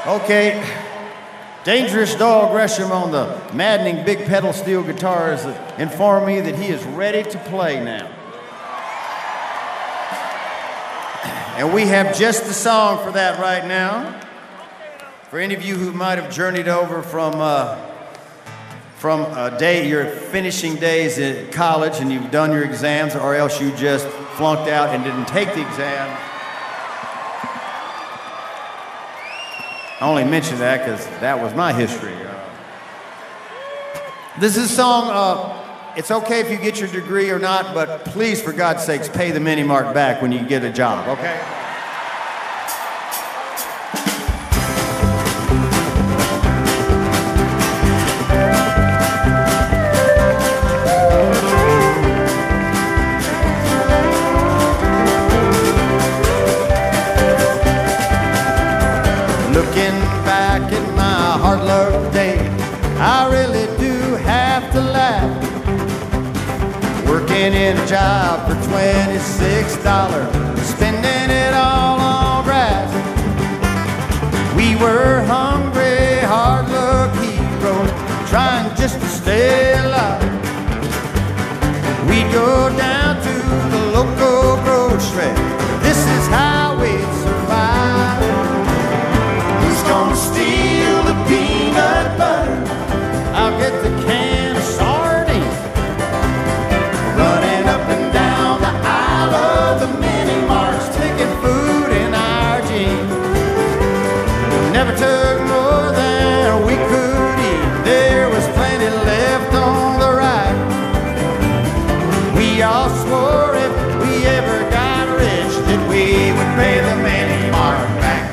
Okay. Dangerous Dog Gresham on the maddening big pedal steel guitars inform me that he is ready to play now. And we have just the song for that right now. For any of you who might have journeyed over from your finishing days at college and you've done your exams, or else you just flunked out and didn't take the exam. I only mention that because that was my history. This is a song, it's okay if you get your degree or not, but please, for God's sakes, pay the mini mark back when you get a job, okay? Looking back at my hard luck day, I really do have to laugh. Working in a job for $26, spending it all on grass. We were hungry, hard luck heroes, trying just to stay alive. We'd go down to the local grocery, this is how we'd survive. Gonna steal the peanut butter, I'll get the can of sardines, running up and down the aisle of the mini marts, taking food in our jeans. Never took more than we could eat, there was plenty left on the right. We all swore if we ever got rich that we would pay the mini mart back.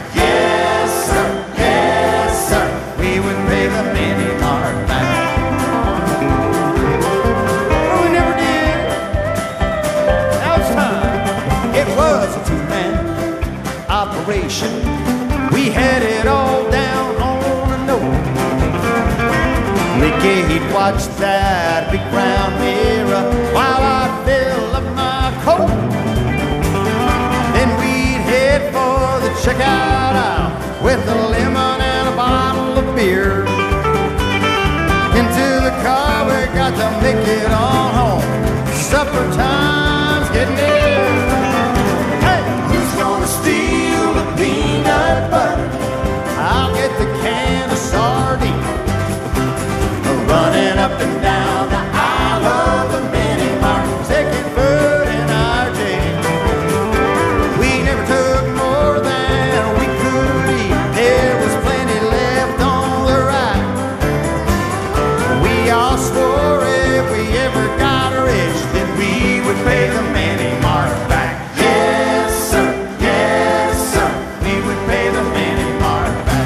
We had it all down on a note. Mickey, he'd watch that big round mirror while I fill up my coat. Then we'd head for the checkout aisle with a lemon and a bottle of beer. Into the car we got to make it on home. Supper time's getting near. Hey, who's gonna steal the peanut butter? I'll get the can of sardines, running up and down the aisle of the mini mart, taking food in our jeans. We never took more than we could eat, there was plenty left on the right. We all swore if we ever got rich that we would pay the mini mart back. Yes, sir. We would pay the mini mart back.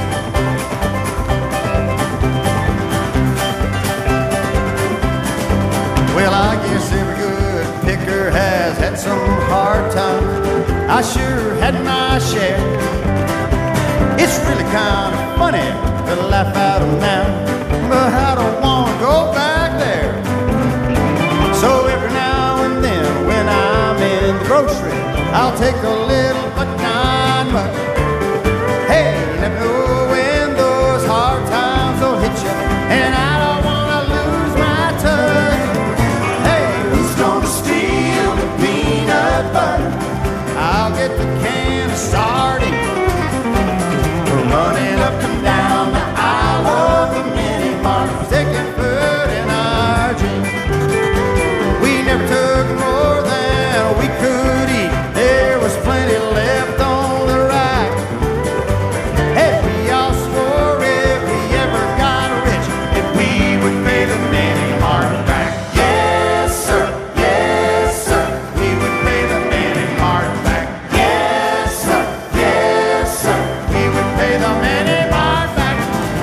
Well, I guess every good picker has had some hard times. I sure had my share. It's really kind of funny to laugh out of now, but I don't want to go back there. So every now and then when I'm in the grocery, I'll take a little but not much. Hey, let me know when those hard times will hit you, and I don't want to lose my touch. Hey, who's gonna steal the peanut butter? I'll get the can of sardines, running up and down the aisle of the mini mart, taking food in our jeans. We never took more than we could eat, there was plenty left on the right. Hey, we all swore if we ever got rich that we would pay the mini mart back. Yes, sir, we would pay the mini mart back. Yes, sir, we would pay the mini mart back.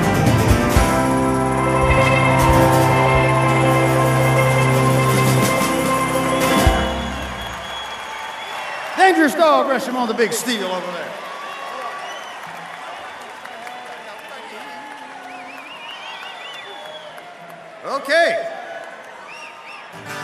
Dangerous Dog Gresham on the big steel over there. Okay.